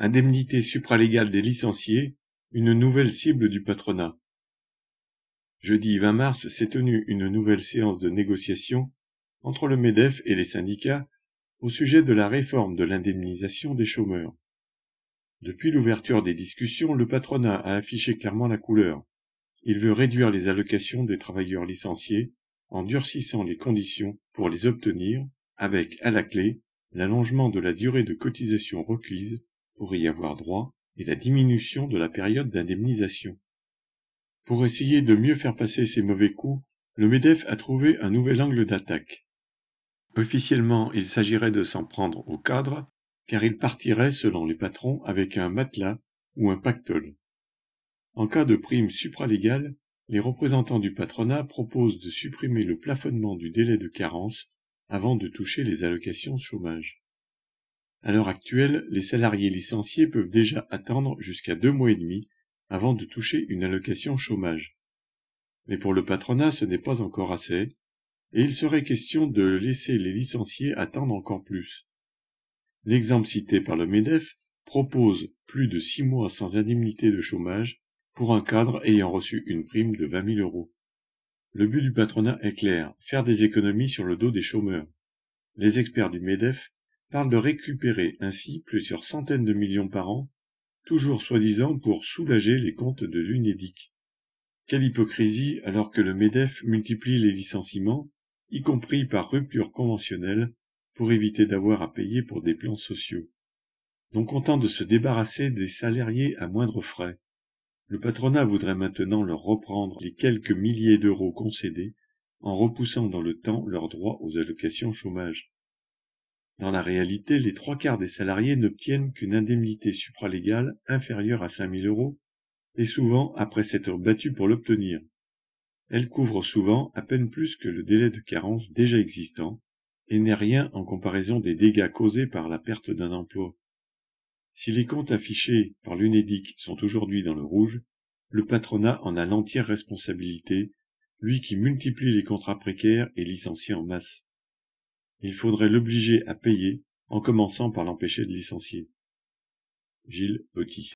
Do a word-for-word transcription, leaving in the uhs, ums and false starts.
Indemnité supralégale des licenciés, une nouvelle cible du patronat. Jeudi vingt mars s'est tenue une nouvelle séance de négociation entre le MEDEF et les syndicats au sujet de la réforme de l'indemnisation des chômeurs. Depuis l'ouverture des discussions, le patronat a affiché clairement la couleur. Il veut réduire les allocations des travailleurs licenciés en durcissant les conditions pour les obtenir, avec, à la clé, l'allongement de la durée de cotisation requise pour y avoir droit et la diminution de la période d'indemnisation. Pour essayer de mieux faire passer ces mauvais coups, le MEDEF a trouvé un nouvel angle d'attaque. Officiellement, il s'agirait de s'en prendre aux cadres, car ils partiraient, selon les patrons, avec un matelas ou un pactole. En cas de prime supralégale, les représentants du patronat proposent de supprimer le plafonnement du délai de carence avant de toucher les allocations chômage. À l'heure actuelle, les salariés licenciés peuvent déjà attendre jusqu'à deux mois et demi avant de toucher une allocation chômage. Mais pour le patronat, ce n'est pas encore assez, et il serait question de laisser les licenciés attendre encore plus. L'exemple cité par le MEDEF propose plus de six mois sans indemnité de chômage pour un cadre ayant reçu une prime de vingt mille euros. Le but du patronat est clair, faire des économies sur le dos des chômeurs. Les experts du MEDEF parlent de récupérer ainsi plusieurs centaines de millions par an, toujours soi-disant pour soulager les comptes de l'UNEDIC. Quelle hypocrisie alors que le MEDEF multiplie les licenciements, y compris par rupture conventionnelle, pour éviter d'avoir à payer pour des plans sociaux. Donc content de se débarrasser des salariés à moindre frais. Le patronat voudrait maintenant leur reprendre les quelques milliers d'euros concédés en repoussant dans le temps leurs droits aux allocations chômage. Dans la réalité, les trois quarts des salariés n'obtiennent qu'une indemnité supralégale inférieure à cinq mille euros, et souvent après s'être battus pour l'obtenir. Elle couvre souvent à peine plus que le délai de carence déjà existant, et n'est rien en comparaison des dégâts causés par la perte d'un emploi. Si les comptes affichés par l'UNEDIC sont aujourd'hui dans le rouge, le patronat en a l'entière responsabilité, lui qui multiplie les contrats précaires et licencie en masse. Il faudrait l'obliger à payer, en commençant par l'empêcher de licencier. Gilles Botti.